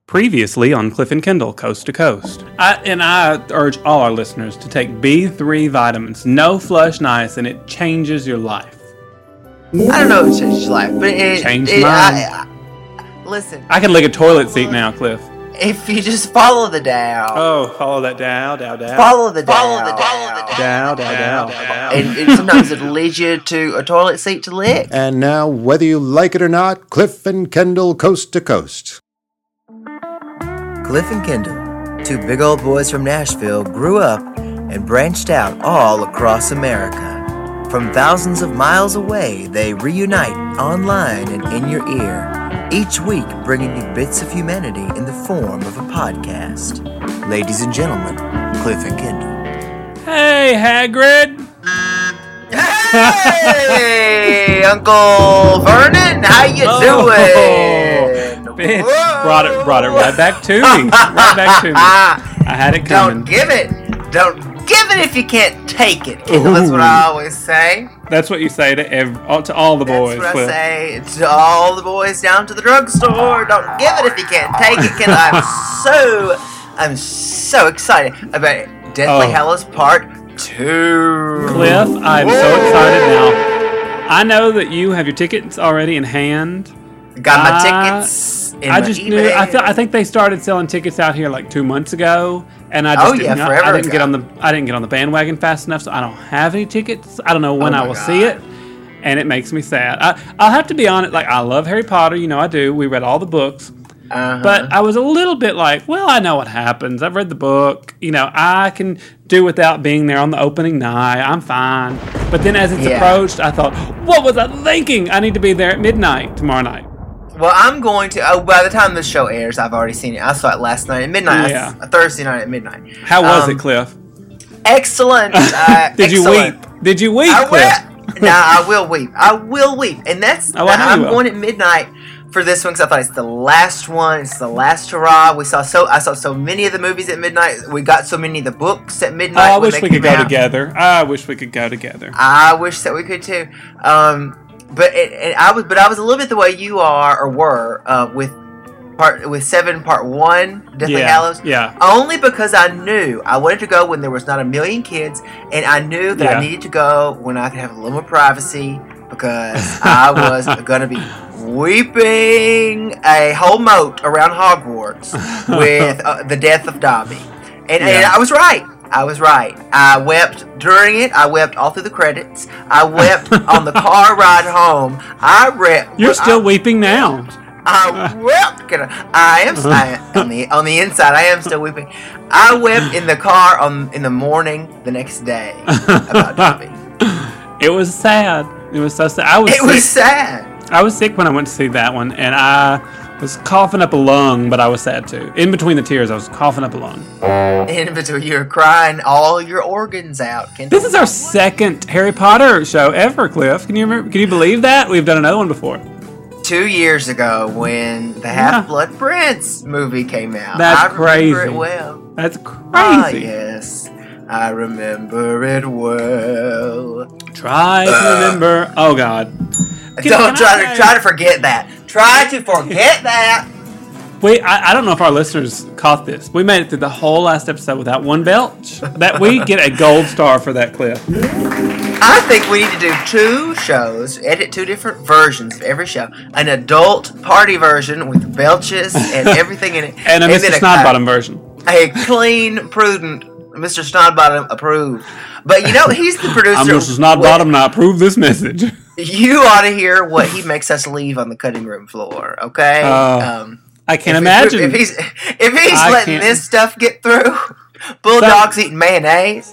Previously on Cliff and Kendall, Coast to Coast. I urge all our listeners to take B3 vitamins. No flush niacin. It changes your life. I don't know if it changes your life, but it changed mine. Listen. I can lick a toilet seat now, Cliff. If you just follow the Dow. Oh, follow that Dow. Follow the Dow. Dow. And sometimes it leads you to a toilet seat to lick. And now, whether you like it or not, Cliff and Kendall, Coast to Coast. Cliff and Kendall, two big old boys from Nashville, grew up and branched out all across America. From thousands of miles away, they reunite online and in your ear, each week bringing you bits of humanity in the form of a podcast. Ladies and gentlemen, Cliff and Kendall. Hey, Hagrid! Hey, Uncle Vernon, how you doing? Bitch, brought it right back to me. I had it coming. Don't give it if you can't take it. That's what I always say. That's what you say to all the boys. That's what I say to all the boys down to the drugstore. Don't give it if you can't take it. I'm so excited about Deathly Hallows Part 2. Cliff, I'm so excited now. I know that you have your tickets already in hand. Got my tickets. I think they started selling tickets out here like 2 months ago, and I just didn't get on the bandwagon fast enough, so I don't have any tickets. I don't know when I will see it, and it makes me sad. I'll have to be honest. Like, I love Harry Potter, I do. We read all the books, but I was a little bit like, well, I know what happens. I've read the book. I can do without being there on the opening night. I'm fine. But then as it's approached, I thought, what was I thinking? I need to be there at midnight tomorrow night. Well, I'm going to. by the time this show airs, I've already seen it. I saw it last night at midnight. Yeah. Thursday night at midnight. How was it, Cliff? Excellent. Did you weep? Did you weep, Cliff? I will weep. And that's. I'm going at midnight for this one because I thought it's the last one. It's the last hurrah. I saw so many of the movies at midnight. We got so many of the books at midnight. I wish we could go together. I wish we could go together. I wish that we could too. But I was a little bit the way you are or were with 7 Part 1 Deathly Hallows. Yeah. Only because I knew I wanted to go when there was not a million kids, and I knew that I needed to go when I could have a little more privacy because I was going to be weeping a whole moat around Hogwarts with the death of Dobby, and I was right. I wept during it. I wept all through the credits. I wept on the car ride home. You're still weeping now. I wept. On the inside, I am still weeping. I wept in the car in the morning the next day about Dobby. It was sad. It was so sad. It was sad. I was sick when I went to see that one, and I was coughing up a lung, but I was sad too. In between the tears, I was coughing up a lung. In between, you were crying all your organs out. This is our second Harry Potter show ever, Cliff. Can you believe that? We've done another one before. 2 years ago, when the Half-Blood Prince movie came out. That's crazy. I remember it well. That's crazy. Ah, yes. I remember it well. Try to remember. Oh, God. Don't try to forget that. Try to forget that. Wait, I don't know if our listeners caught this. We made it through the whole last episode without one belch. That we get a gold star for that, Cliff. I think we need to do 2 shows, edit 2 different versions of every show. An adult party version with belches and everything in it. And a Mr. Snodbottom version. A clean, prudent Mr. Snodbottom approved. But he's the producer. I'm Mr. Snodbottom and I approve this message. You ought to hear what he makes us leave on the cutting room floor, okay? I can't imagine. If he's letting this stuff get through, bulldogs eating mayonnaise.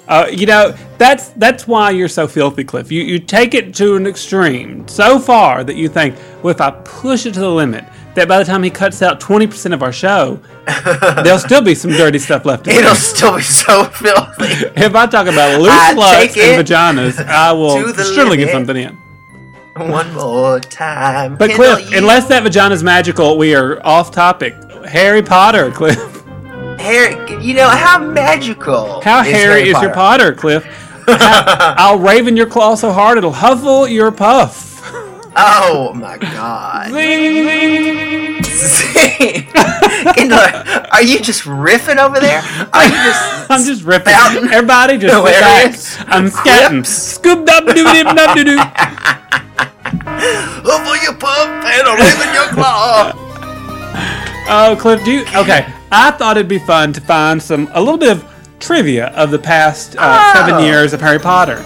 That's why you're so filthy, Cliff. You take it to an extreme so far that you think, well, if I push it to the limit, that by the time he cuts out 20% of our show, there'll still be some dirty stuff left in It'll still be so filthy. If I talk about loose sluts and vaginas, I will surely get something in. One more time. But Cliff, unless that vagina's magical, we are off topic. Harry Potter, Cliff. Harry, how magical. How hairy is your Potter, Cliff? I'll raven your claw so hard it'll huffle your puff. Oh my God. Zing. Zing. Are you just riffing over there? Are you just? I'm just riffing. Everybody just relax. I'm scatting. Scoop dub doo doo dub doo doo. Over your pup and a raven your claw. Oh, Cliff, okay. I thought it'd be fun to find a little bit of trivia of the past 7 years of Harry Potter.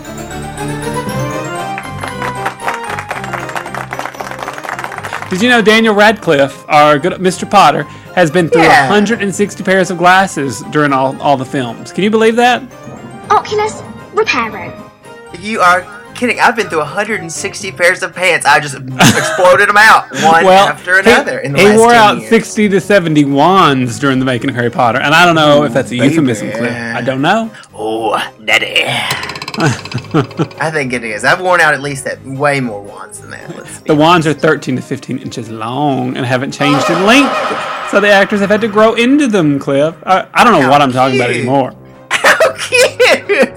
Did you know Daniel Radcliffe, our good Mr. Potter, has been through 160 pairs of glasses during all the films? Can you believe that? Oculus Reparo. You are kidding. I've been through 160 pairs of pants. I just exploded them out one after another in the last 10 years. He wore out 60 to 70 wands during the making of Harry Potter, and I don't know if that's a euphemism, Cliff. I don't know. Oh, daddy. I think it is. I've worn out at least way more wands than that. The wands are 13 to 15 inches long and haven't changed in length, so the actors have had to grow into them, Cliff. I don't know what I'm talking about anymore. How cute!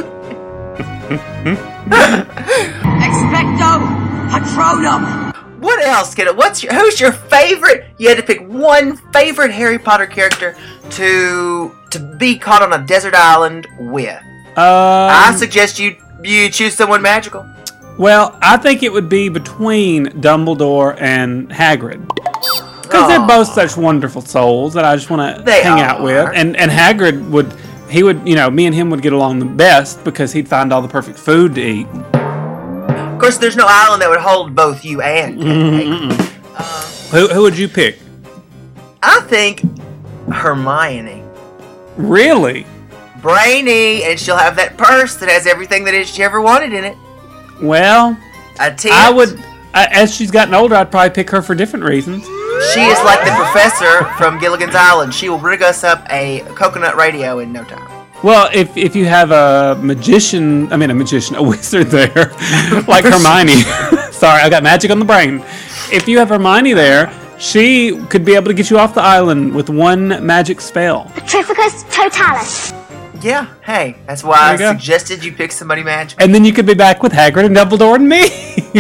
Expecto Patronum! What else, kiddo? Who's your favorite? You had to pick one favorite Harry Potter character to be caught on a desert island with. I suggest you choose someone magical. Well, I think it would be between Dumbledore and Hagrid. Because they're both such wonderful souls that I just want to hang out with. And Hagrid would, me and him would get along the best because he'd find all the perfect food to eat. Of course, there's no island that would hold both you and Hagrid. Who would you pick? I think Hermione. Really? Brainy, and she'll have that purse that has everything that she ever wanted in it. Well, I would, as she's gotten older, I'd probably pick her for different reasons. She is like the professor from Gilligan's Island. She will rig us up a coconut radio in no time. Well, if you have a wizard there, like Hermione. Sorry, I got magic on the brain. If you have Hermione there, she could be able to get you off the island with one magic spell. Petrificus Totalis. Yeah, hey, that's why I suggested you pick somebody magical. And then you could be back with Hagrid and Dumbledore and me.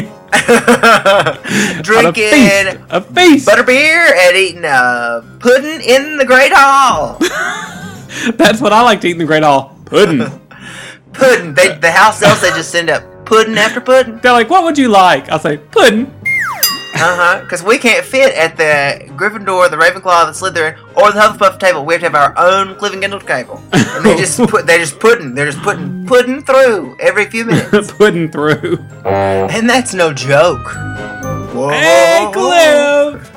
Drinking a feast. Butterbeer and eating pudding in the Great Hall. That's what I like to eat in the Great Hall. Pudding. Pudding. The house elves, they just send up pudding after pudding. They're like, what would you like? I'll say, pudding. Because we can't fit at the Gryffindor, the Ravenclaw, the Slytherin, or the Hufflepuff table. We have to have our own Cleveland table. And they're just putting pudding through every few minutes. Pudding through. And that's no joke. Whoa. Hey, Cliff.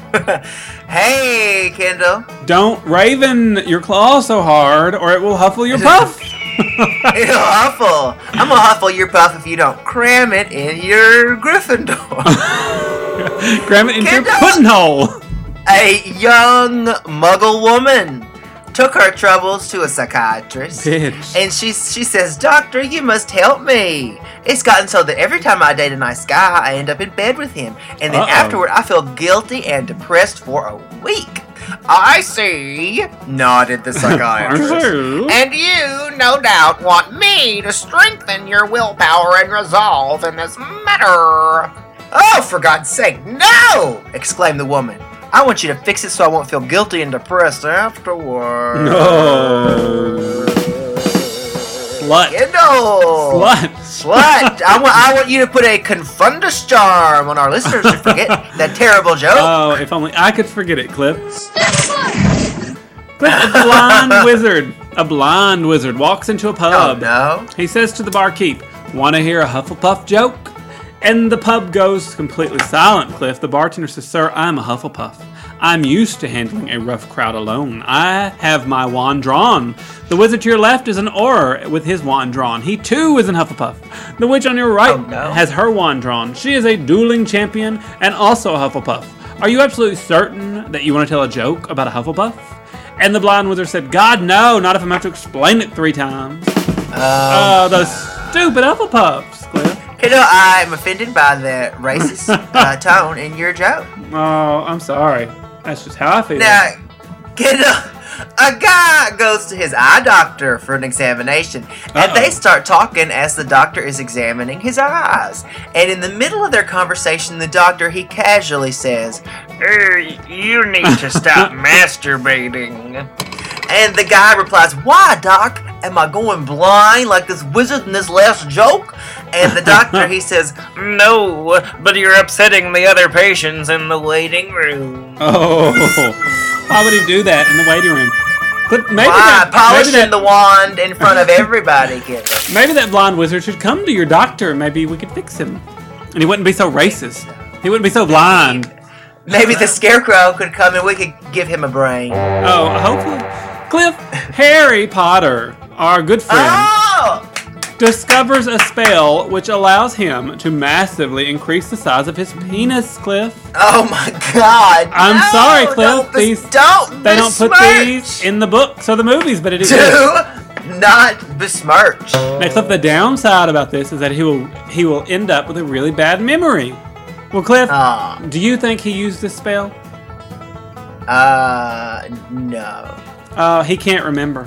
Hey, Kendall. Don't raven your claw so hard, or it will huffle your puff. It'll huffle. I'm gonna huffle your puff if you don't cram it in your Gryffindor. Cram it into your pudding hole. A young Muggle woman took her troubles to a psychiatrist. Bitch. And she says, "Doctor, you must help me. It's gotten so that every time I date a nice guy, I end up in bed with him. And then afterward, I feel guilty and depressed for a week." "I see," nodded the psychiatrist. "And you, no doubt, want me to strengthen your willpower and resolve in this matter." "Oh, for God's sake, no!" exclaimed the woman. "I want you to fix it so I won't feel guilty and depressed afterward." No. Slut. Kendall. Slut. I want you to put a Confundus charm on our listeners to forget that terrible joke. Oh, if only I could forget it, Cliff. Cliff, a blind wizard walks into a pub. Oh, no. He says to the barkeep, "Want to hear a Hufflepuff joke?" And the pub goes completely silent, Cliff. The bartender says, "Sir, I'm a Hufflepuff. I'm used to handling a rough crowd alone. I have my wand drawn. The wizard to your left is an Auror with his wand drawn. He too is an Hufflepuff. The witch on your right has her wand drawn. She is a dueling champion and also a Hufflepuff. Are you absolutely certain that you want to tell a joke about a Hufflepuff?" And the blind wizard said, "God, no, not if I'm have to explain it 3 times. Those stupid Hufflepuffs, Cliff." I'm offended by the racist tone in your joke. Oh, I'm sorry. That's just how I feel. Now, a guy goes to his eye doctor for an examination, and they start talking as the doctor is examining his eyes. And in the middle of their conversation, the doctor, he casually says, you need to stop masturbating. And the guy replies, why, Doc? Am I going blind like this wizard in this last joke? And the doctor, he says, no, but you're upsetting the other patients in the waiting room. Oh, why would he do that in the waiting room? Polishing the wand in front of everybody, kid. Maybe that blind wizard should come to your doctor. Maybe we could fix him. And he wouldn't be so racist. He wouldn't be so blind. Maybe the Scarecrow could come and we could give him a brain. Oh, hopefully. Cliff, Harry Potter, our good friend, discovers a spell which allows him to massively increase the size of his penis, Cliff. Oh my God! I'm sorry, Cliff. They don't put these in the books or the movies, but it is. Do not besmirch. Now, Cliff, the downside about this is that he will end up with a really bad memory. Well, Cliff, do you think he used this spell? No. He can't remember.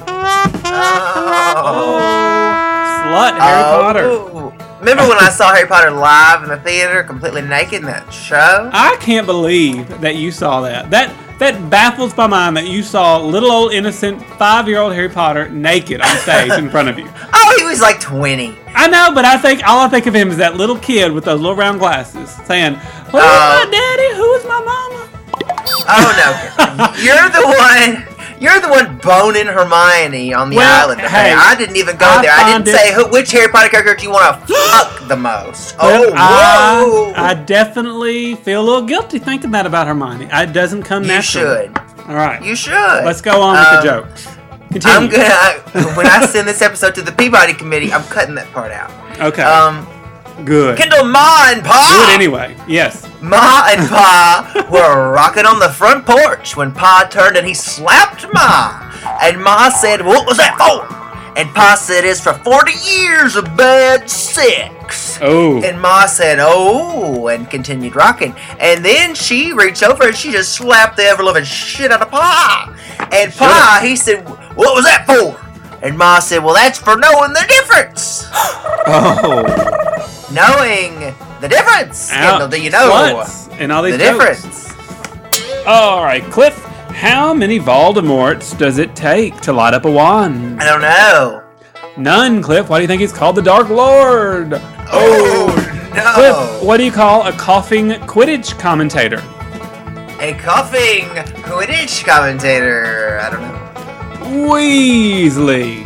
Slut, Harry Potter. Remember when I saw Harry Potter live in the theater, completely naked in that show? I can't believe that you saw that. That baffles my mind that you saw little old innocent 5-year-old Harry Potter naked on stage in front of you. Oh, he was like 20. I know, but all I think of him is that little kid with those little round glasses saying, "Who's my daddy? Who is my mama?" Oh no, You're the one boning Hermione on the island. Hey, I didn't even go there. I didn't say which Harry Potter character do you want to fuck the most. Whoa! I definitely feel a little guilty thinking that about Hermione. It doesn't come naturally. You should. All right. You should. Let's go on with the jokes. Continue. When I send this episode to the Peabody Committee, I'm cutting that part out. Okay. Good. Kendall, Ma and Pa! Do it anyway. Yes. Ma and Pa were rocking on the front porch when Pa turned and he slapped Ma. And Ma said, what was that for? And Pa said, it's for 40 years of bad sex. Oh. And Ma said, oh, and continued rocking. And then she reached over and she just slapped the ever-loving shit out of Pa. And Pa, he said, what was that for? And Ma said, well, that's for knowing the difference. Oh. Knowing the difference. Kendall, do you know and all these the difference? All right, Cliff, how many Voldemorts does it take to light up a wand? I don't know. None, Cliff. Why do you think he's called the Dark Lord? Oh, no. Cliff, what do you call a coughing Quidditch commentator? A coughing Quidditch commentator. I don't know. Weasley.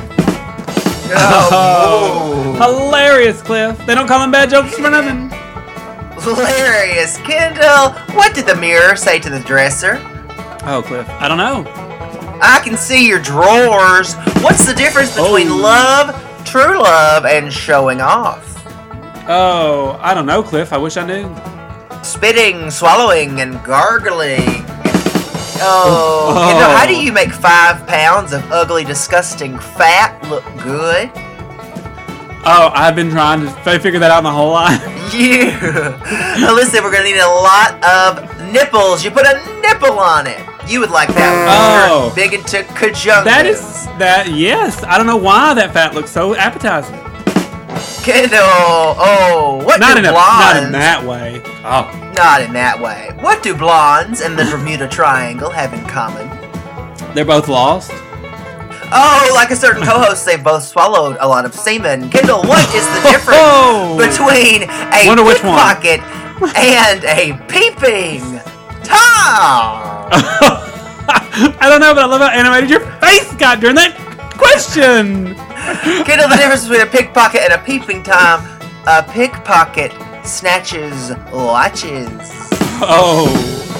Oh, hilarious, Cliff. They don't call him bad jokes for nothing. Hilarious. Kendall, what did the mirror say to the dresser? Oh, Cliff, I don't know. I can see your drawers. What's the difference between love, true love, and showing off? Oh, I don't know, Cliff. I wish I knew. Spitting, swallowing, and gargling. Oh, Kendall, how do you make 5 pounds of ugly, disgusting fat look good? Oh, I've been trying to figure that out my whole life. Now listen, we're going to need a lot of nipples. You put a nipple on it. You would like that. Oh. Big into conjunctives. Yes. I don't know why that fat looks so appetizing. Kendall, what do blondes... Not in that way. Oh. Not in that way. What do blondes and the Bermuda Triangle have in common? They're both lost. Oh, like a certain co-host, they both swallowed a lot of semen. Kendall, what is the difference between a pickpocket and a peeping Tom? I don't know, but I love how animated your face got during that question. Kendall, the difference between a pickpocket and a peeping Tom. A pickpocket snatches watches. Oh.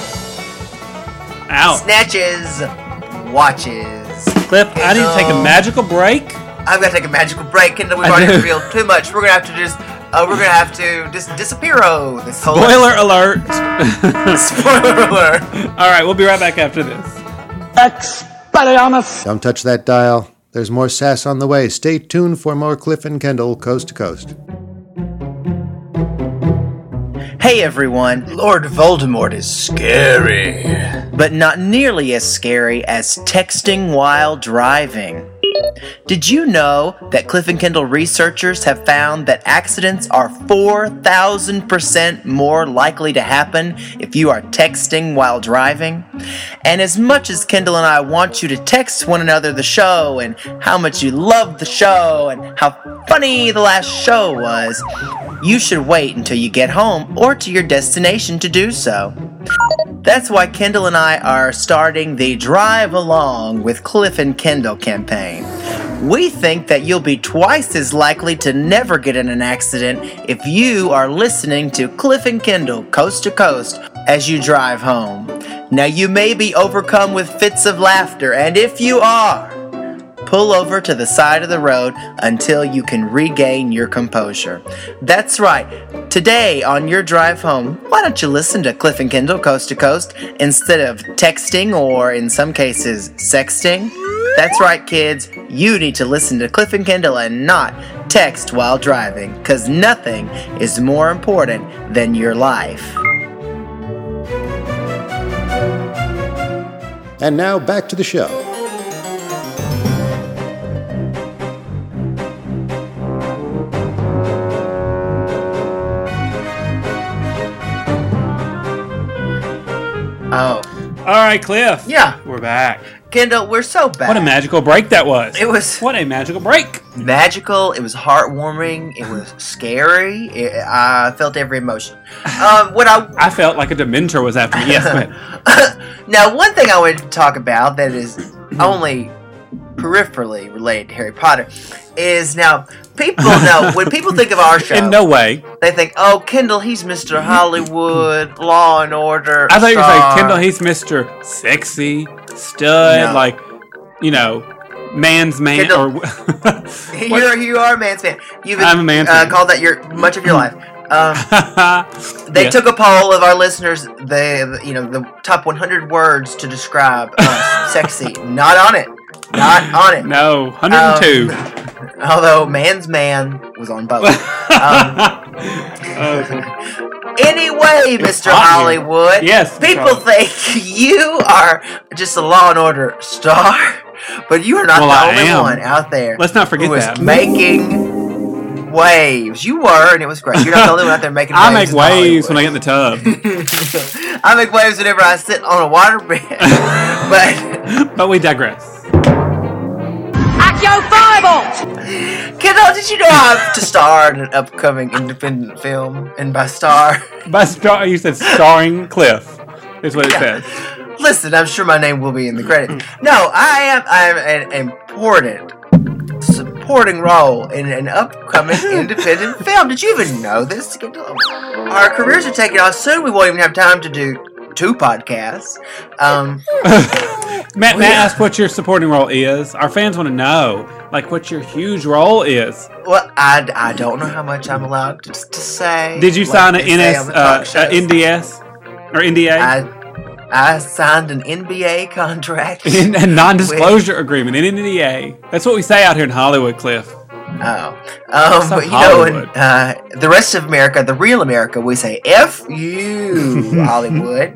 Ow. Snatches watches. Cliff, Kendall, I need to take a magical break. I've got to take a magical break, Kendall. We've already revealed too much. We're gonna have to just disappear. This whole spoiler alert. Spoiler alert. All right, we'll be right back after this. Expelliarmus. Don't touch that dial. There's more sass on the way. Stay tuned for more Cliff and Kendall Coast to Coast. Hey everyone, Lord Voldemort is scary. but not nearly as scary as texting while driving. Did you know that Cliff and Kendall researchers have found that accidents are 4,000% more likely to happen if you are texting while driving? And as much as Kendall and I want you to text one another the show and how much you love the show and how funny the last show was, you should wait until you get home or to your destination to do so. That's why Kendall and I are starting the Drive Along with Cliff and Kendall campaign. We think that you'll be twice as likely to never get in an accident if you are listening to Cliff and Kendall Coast to Coast as you drive home. Now you may be overcome with fits of laughter, and if you are, pull over to the side of the road until you can regain your composure. That's right. Today on your drive home, why don't you listen to Cliff and Kendall Coast to Coast instead of texting or, in some cases, sexting? That's right, kids. You need to listen to Cliff and Kendall and not text while driving, because nothing is more important than your life. And now back to the show. Oh. All right, Cliff. Yeah. We're back. Kendall, we're so back. What a magical break that was. It was. What a magical break. Magical. It was heartwarming. It was scary. I felt every emotion. I felt like a Dementor was after me. Yes, man. Now, one thing I wanted to talk about that is only peripherally related to Harry Potter is now people know when people think of our show. In no way. They think, oh, Kendall, he's Mr. Hollywood, Law and Order. I thought you were saying Kendall, he's Mr. Sexy, stud, like, you know, man's man. Kendall, you are a man's man. I'm a man's man. Called that much of your life. They took a poll of our listeners. The top 100 words to describe sexy. Not on it. Not on it. No, 102. Although man's man was on both. Anyway, Mr. Hollywood. Yes. People think you are just a Law and Order star, but you are not the only one out there. Let's not forget who that. Is making waves. You were, and it was great. You're not the only one out there making waves. I make waves when I get in the tub. I make waves whenever I sit on a waterbed. But we digress. Accio Fireball! Kendall, did you know I have to star in an upcoming independent film? And by star... You said starring Cliff, is what it says. Listen, I'm sure my name will be in the credits. No, I am an important supporting role in an upcoming independent film. Did you even know this, Kendall? Our careers are taking off soon. We won't even have time to do 2 podcasts. Matt, ask what your supporting role is. Our fans want to know, like, what your huge role is. Well, I don't know how much I'm allowed to say. Did you sign an NDS or NDA? I signed an NBA contract. A non-disclosure agreement, an NDA. That's what we say out here in Hollywood, Cliff. But you know, in the rest of America, the real America, we say F you, Hollywood.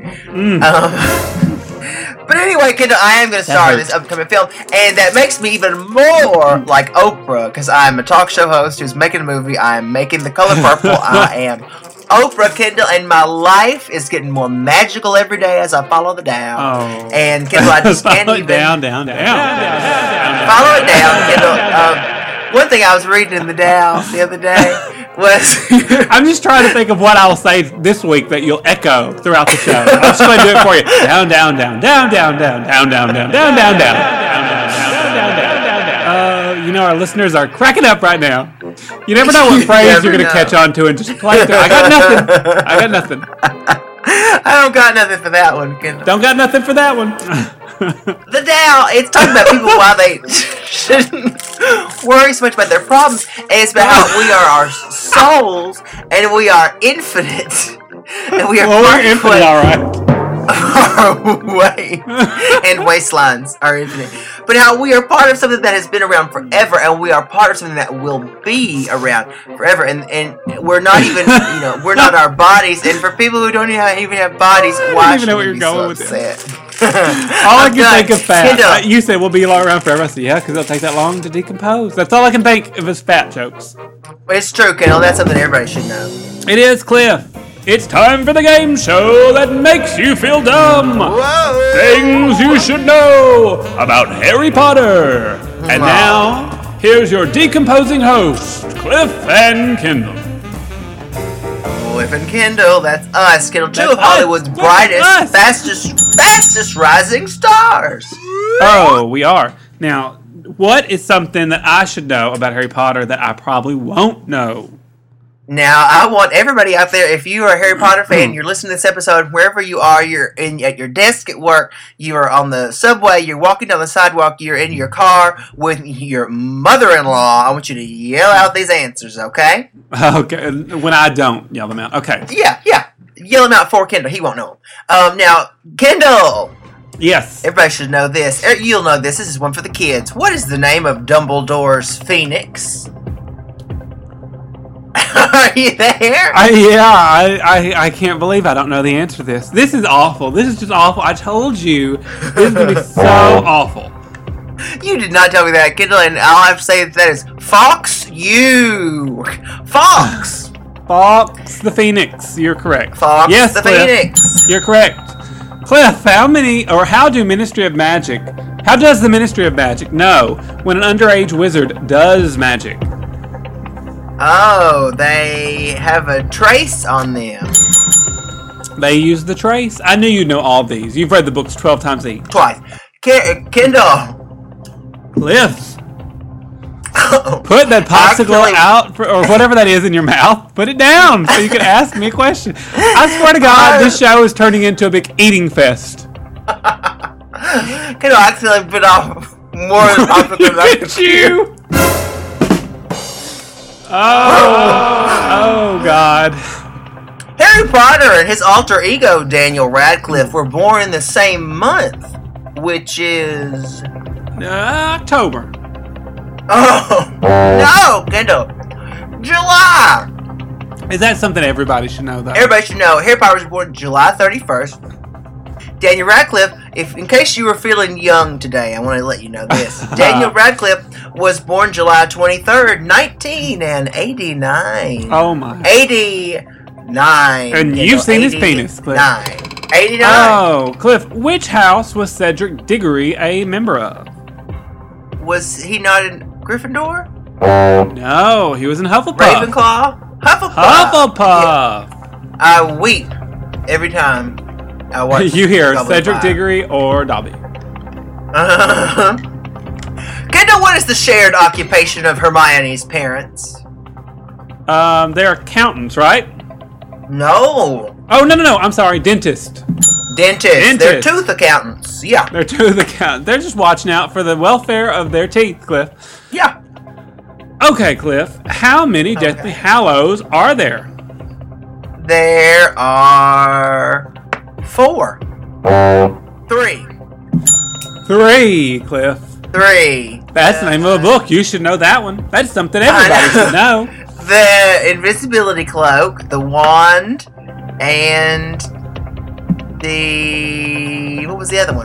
But anyway, Kendall, I am going to star in this upcoming film, and that makes me even more like Oprah, because I'm a talk show host who's making a movie. I am making The Color Purple. I am Oprah, Kendall, and my life is getting more magical every day as I follow the down. Oh. And Kendall, I just can't even... Down. Follow it down, Kendall. One thing I was reading in the Dow the other day was... I'm just trying to think of what I'll say this week that you'll echo throughout the show. I'm just going to do it for you. Down, down, down, down, down, down, down, down, down, down, down, down. You know, our listeners are cracking up right now. You never know what phrase you're going to catch on to and just play through. I got nothing. I don't got nothing for that one, Kendall. Don't got nothing for that one. The Dow, it's talking about people why they shouldn't worry so much about their problems, and it's about how we are our souls, and we are infinite, and we are we're infinite, all right. Our way and waistlines are infinite, but how we are part of something that has been around forever, and we are part of something that will be around forever, and we're not even, we're not our bodies, and for people who don't even have bodies, why should we be so upset? All I can think of fat. You said we'll be around forever. I said, yeah, because it'll take that long to decompose. That's all I can think of is fat jokes. It's true, Kendall. That's something everybody should know. It is, Cliff. It's time for the game show that makes you feel dumb. Whoa. Things you should know about Harry Potter. And now, here's your decomposing host, Cliff and Kendall. Cliff and Kendall, that's us. Kendall, two of Hollywood's brightest, fastest rising stars. Oh, we are. Now, what is something that I should know about Harry Potter that I probably won't know? Now, I want everybody out there, if you are a Harry Potter fan, you're listening to this episode, wherever you are, you're at your desk at work, you are on the subway, you're walking down the sidewalk, you're in your car with your mother-in-law, I want you to yell out these answers, okay? Okay, when I don't yell them out, okay. Yeah. Yell them out for Kendall, he won't know them. Now, Kendall! Yes. Everybody should know this. You'll know this. This is one for the kids. What is the name of Dumbledore's Phoenix? Are you there? I can't believe I don't know the answer to this. This is awful. This is just awful. I told you. This is going to be so awful. You did not tell me that, Kendall, and all I have to say that is Fox you. Fox. Fox the Phoenix. You're correct. Fox yes, the Cliff, Phoenix. You're correct. Cliff, how does the Ministry of Magic know when an underage wizard does magic? Oh, they have a trace on them. They use the trace? I knew you'd know all these. You've read the books 12 times each. Twice. Kendall. Cliff. Put that popsicle out, or whatever that is in your mouth. Put it down so you can ask me a question. I swear to God, this show is turning into a big eating fest. Kendall, I accidentally bit off more popsicle than I could chew. Oh, God. Harry Potter and his alter ego, Daniel Radcliffe, were born in the same month, which is... October. Oh, no, Kendall. July. Is that something everybody should know, though? Everybody should know. Harry Potter was born July 31st. Daniel Radcliffe, in case you were feeling young today, I want to let you know this. Daniel Radcliffe was born July 23rd, 1989. Oh, my. 89. And you've seen his penis, Cliff. 89. Oh, Cliff, which house was Cedric Diggory a member of? Was he not in Gryffindor? No, he was in Hufflepuff. Ravenclaw? Hufflepuff. Yeah. I weep every time I watch you hear Cedric Diggory or Dobby. Kendall, what is the shared occupation of Hermione's parents? They're accountants, right? No. Oh, no. I'm sorry. Dentist. They're tooth accountants. Yeah. They're tooth accountants. They're just watching out for the welfare of their teeth, Cliff. Yeah. Okay, Cliff. How many Deathly Hallows are there? There are 4. 3. 3, Cliff. 3. That's the name of a book. You should know that one. That's something everybody should know. The invisibility cloak, the wand, and the... What was the other one?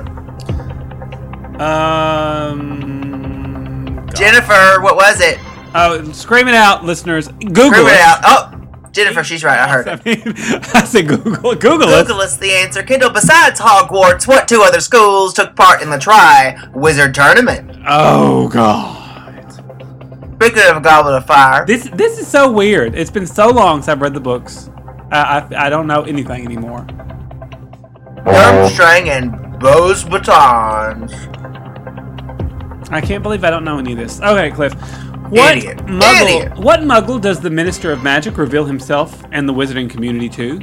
Jennifer, what was it? Oh, scream it out, listeners. Google Scream it. it out. Oh, Jennifer, she's right. I heard it. I said Google it. Google is the answer. Kendall, besides Hogwarts, what 2 other schools took part in the Tri-Wizard Tournament? Oh, God. Speaking of a Goblet of Fire. This is so weird. It's been so long since I've read the books. I don't know anything anymore. Durmstrang and Bose batons. I can't believe I don't know any of this. Okay, Cliff. What Muggle does the Minister of Magic reveal himself and the wizarding community to?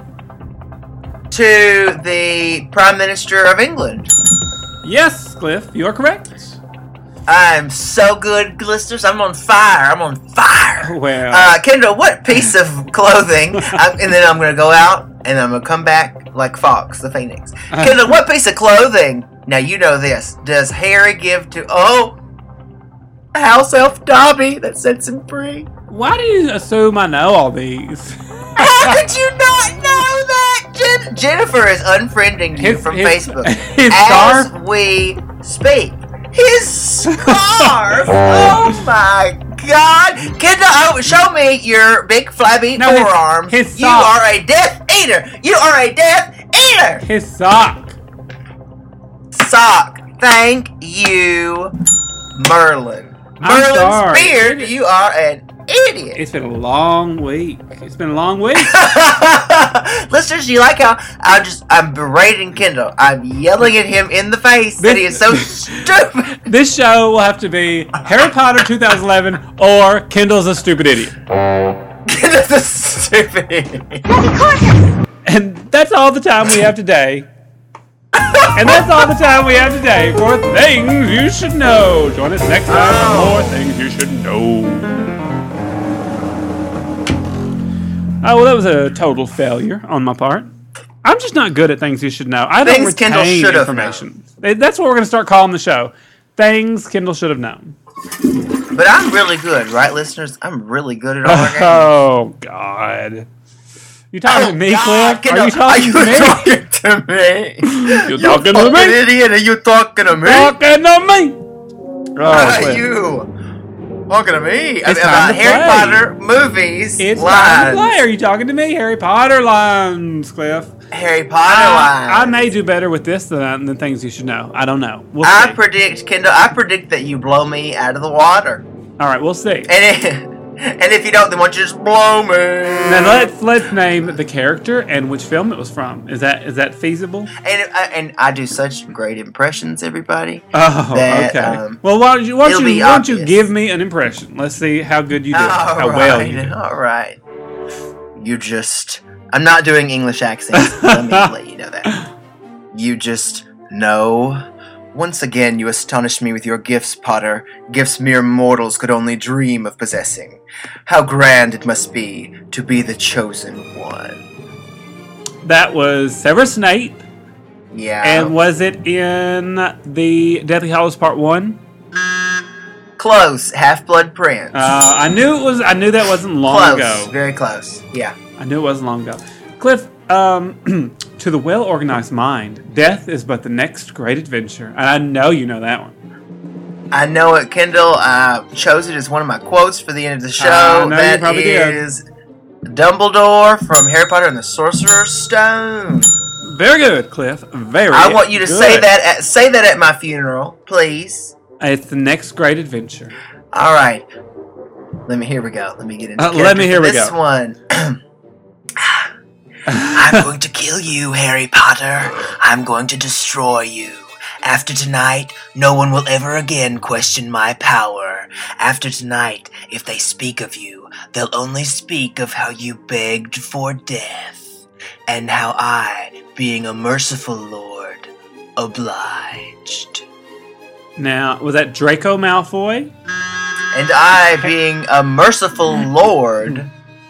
To the Prime Minister of England. Yes, Cliff, you're correct. I'm so good, listeners. I'm on fire. Well, Kendall, what piece of clothing? And then I'm going to go out and I'm going to come back like Fox the Phoenix. Kendall, what piece of clothing? Now you know this. Does Harry give to House Elf Dobby that sets him free? Why do you assume I know all these? How could you not know that? Jennifer is unfriending you from Facebook his as scarf? we speak. His scarf! Oh my God! Kendall, show me your big flabby forearms. His you are a Death Eater! You are a Death Eater! His sock. Sock. Thank you, Merlin. Merlin's beard, you are an idiot. It's been a long week. Listeners, you like how I'm berating Kendall. I'm yelling at him in the face that he is so stupid. This show will have to be Harry Potter 2011 or Kendall's a stupid idiot. Kendall's a stupid idiot. And that's all the time we have today. And that's all the time we have today for Things You Should Know. Join us next time for more Things You Should Know. Oh, well, that was a total failure on my part. I'm just not good at Things You Should Know. I don't retain information. That's what we're going to start calling the show. Things Kendall should have known. But I'm really good, right, listeners? I'm really good at all our games. Oh, God. You talking to me, Cliff? Kendall, are you talking to me? You talking to me? Idiot, are you talking to me? Talking to me? You talking to me about Harry Potter movies? It's time to play. Are you talking to me? Harry Potter lines, Cliff. Harry Potter lines. I may do better with this than Things You Should Know. I don't know. We'll see. Kendall, I predict that you blow me out of the water. All right, we'll see. And if you don't, then why don't you just blow me? Now let's name the character and which film it was from. Is that feasible? And I do such great impressions, everybody. Oh, okay. Well, why don't you give me an impression? Let's see how good you do. Well you do. All right. I'm not doing English accents. Let me let you know that. You just know. Once again, you astonish me with your gifts, Potter. Gifts mere mortals could only dream of possessing. How grand it must be to be the chosen one. That was Severus Snape. Yeah. And was it in the Deathly Hallows Part 1? Close. Half-Blood Prince. I knew that wasn't long ago. Very close. Yeah. I knew it wasn't long ago. Cliff, to the well-organized mind, death is but the next great adventure. And I know you know that one. I know it, Kendall. I chose it as one of my quotes for the end of the show. That is Dumbledore from Harry Potter and the Sorcerer's Stone. Very good, Cliff. I want you to say that at my funeral, please. It's the next great adventure. All right. Here we go. Let me get into this one. I'm going to kill you, Harry Potter. I'm going to destroy you. After tonight, no one will ever again question my power. After tonight, if they speak of you, they'll only speak of how you begged for death, and how I, being a merciful lord, obliged. Now, was that Draco Malfoy? And I, being a merciful lord,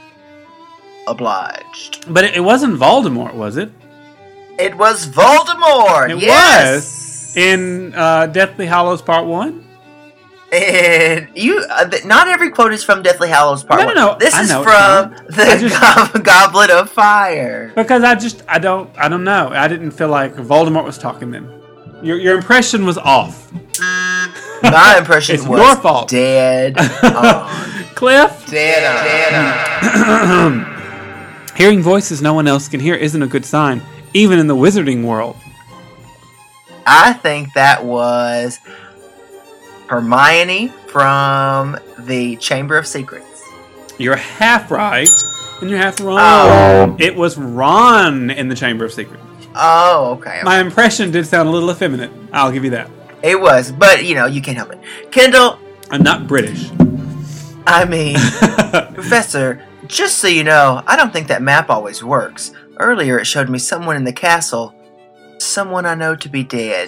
obliged. But it wasn't Voldemort, was it? It was Voldemort! It was! In Deathly Hallows Part 1? And not every quote is from Deathly Hallows Part 1. No. This is from the Goblet of Fire. Because I don't know. I didn't feel like Voldemort was talking then. Your impression was off. My impression was your fault. Dead on. Cliff? Dead on. Hearing voices no one else can hear isn't a good sign, even in the wizarding world. I think that was Hermione from the Chamber of Secrets. You're half right, and you're half wrong. Oh. It was Ron in the Chamber of Secrets. Oh, okay. My impression did sound a little effeminate. I'll give you that. It was, but, you can't help it. Kendall. I'm not British. I mean, Professor, just so you know, I don't think that map always works. Earlier it showed me someone in the castle. Someone I know to be dead.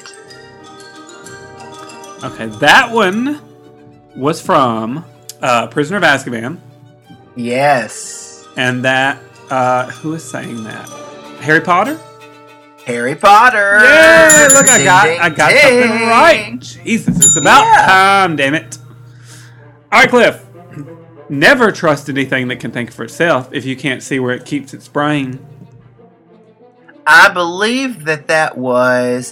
Okay, that one was from Prisoner of Azkaban. Yes. And that, who is saying that? Harry Potter? Harry Potter! Yeah, look, I got something right. Jesus, it's about time, damn it. All right, Cliff. Never trust anything that can think for itself if you can't see where it keeps its brain. I believe that was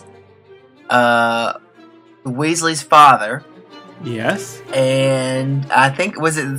Weasley's father. Yes. And I think was it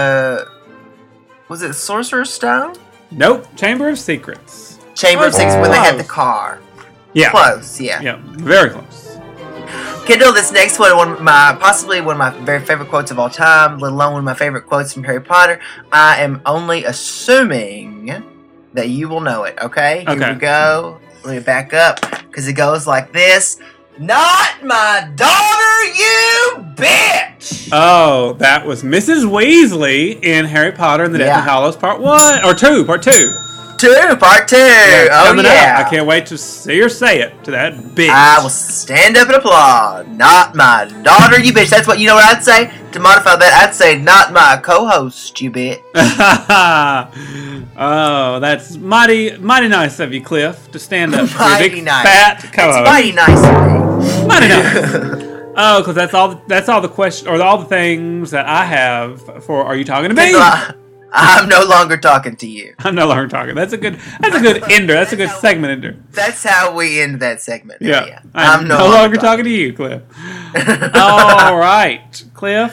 Sorcerer's Stone? Nope. Chamber of Secrets. Chamber of Secrets when they had the car. Yeah. Close, yeah. Yeah, very close. Kendall, this next one, possibly one of my very favorite quotes of all time, let alone one of my favorite quotes from Harry Potter. I am only assuming that you will know it, okay? Okay. Here we go. Let me back up, because it goes like this. Not my daughter, you bitch! Oh, that was Mrs. Weasley in Harry Potter and the Deathly Hallows Part 1, or 2, Part 2. Part 2. Coming up. I can't wait to see her say it to that bitch. I will stand up and applaud. Not my daughter, you bitch. That's what, you know what I'd say? To modify that, I'd say, not my co-host, you bitch. Oh, that's mighty nice of you, Cliff, to stand up for your big nice. Fat co-host. It's mighty nice of me. Mighty nice. Oh, because that's all the question, or all the things that I have for. Are you talking to me? I'm no longer talking to you. I'm no longer talking. That's a good ender. That's a good segment ender. That's how we end that segment. Yeah. I'm no longer talking to you, Cliff. All right, Cliff.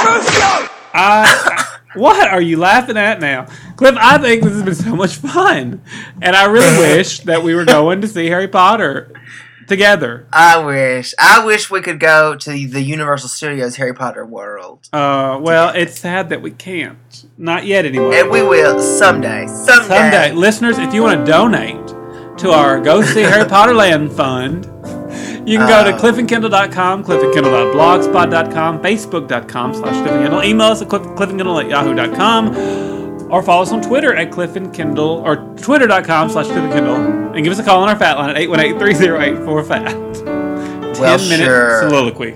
What are you laughing at now? Cliff, I think this has been so much fun. And I really wish that we were going to see Harry Potter together. I wish we could go to the Universal Studios Harry Potter world. Well, it's sad that we can't. Not yet anyway. And we will someday. Listeners, if you want to donate to our Go See Harry Potter Land Fund, you can go to cliffandkindle.com, cliffandkindle.blogspot.com, facebook.com/cliffandkindle, email us at cliffandkindle@yahoo.com, or follow us on Twitter at cliffandkindle, or twitter.com/cliffandkindle, and give us a call on our fat line at 818-308-4FAT. 10-minute soliloquy.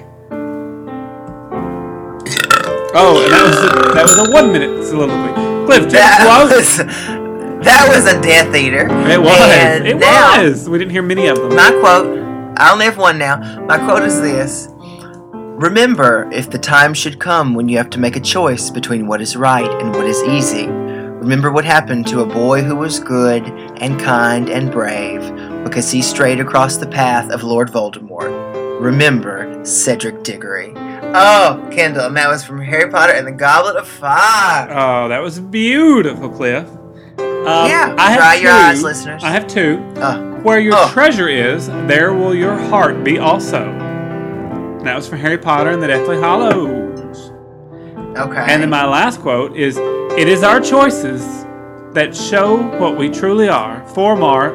Oh, and that was a 1-minute soliloquy. Cliff, that was a Death Eater. It was. We didn't hear many of them. My quote, I only have one now. My quote is this. Remember, if the time should come when you have to make a choice between what is right and what is easy, remember what happened to a boy who was good and kind and brave because he strayed across the path of Lord Voldemort. Remember Cedric Diggory. Oh, Kendall, and that was from Harry Potter and the Goblet of Fire. Oh, that was beautiful, Cliff. Dry your eyes, listeners. I have two. Where your treasure is, there will your heart be also. And that was from Harry Potter and the Deathly Hallows. Okay. And then my last quote is, it is our choices that show what we truly are. Four more.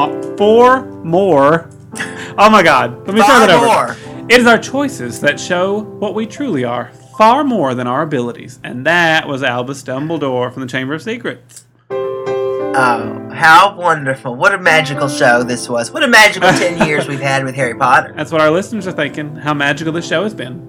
Oh my God. Let me start that over. It is our choices that show what we truly are, far more than our abilities. And that was Albus Dumbledore from the Chamber of Secrets. Oh, how wonderful. What a magical show this was. What a magical 10 years we've had with Harry Potter. That's what our listeners are thinking, how magical this show has been.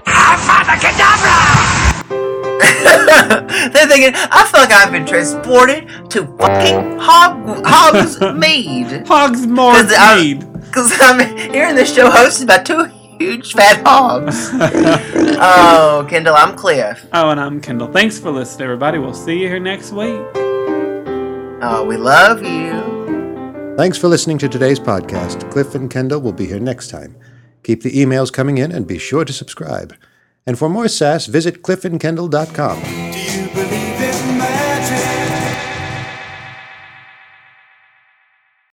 They're thinking, I feel like I've been transported to fucking Hogsmeade. Hogsmeade. Because I'm hearing this show hosted by two huge fat hogs. Oh, Kendall, I'm Cliff. Oh, and I'm Kendall. Thanks for listening, everybody. We'll see you here next week. Oh, we love you. Thanks for listening to today's podcast. Cliff and Kendall will be here next time. Keep the emails coming in and be sure to subscribe. And for more sass, visit cliffandkendall.com.